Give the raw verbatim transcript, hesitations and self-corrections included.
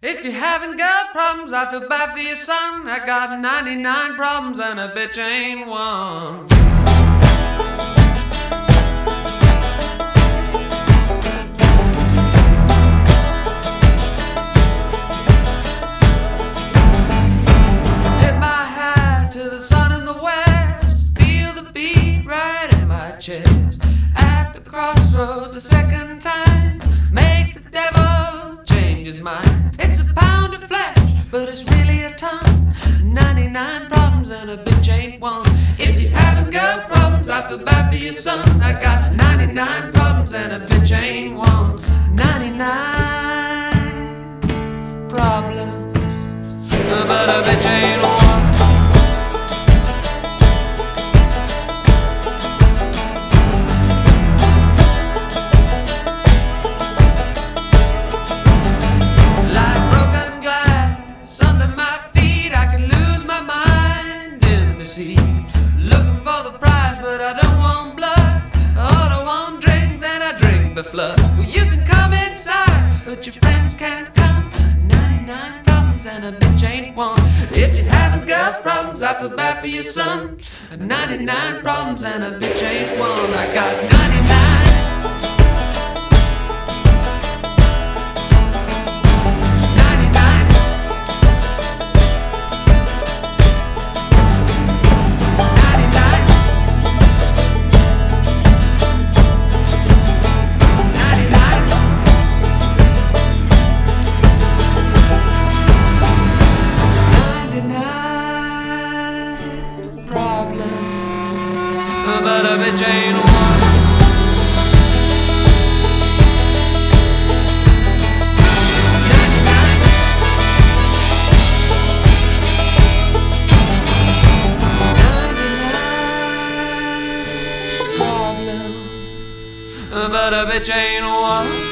If you haven't got problems, I feel bad for your son. I got ninety-nine problems and a bitch ain't one. Tip my hat to the sun in the west, feel the beat right in my chest. At the crossroads a second time, make the devil change his mind. It's a pound of flesh, but it's really a ton. ninety-nine problems and a bitch ain't one. If you haven't got problems, I feel bad for your son. I got ninety-nine problems and a bitch ain't one. ninety-nine problems, but a bitch ain't one. Looking for the prize, but I don't want blood. I don't want drink, then I drink the flood. Well, you can come inside, but your friends can't come. ninety-nine problems and a bitch ain't one. If you haven't got problems, I feel bad for your son. ninety-nine problems and a bitch ain't one. I got ninety-nine. But a bitch ain't one. ninety-nine. ninety-nine problems, but a bitch ain't one.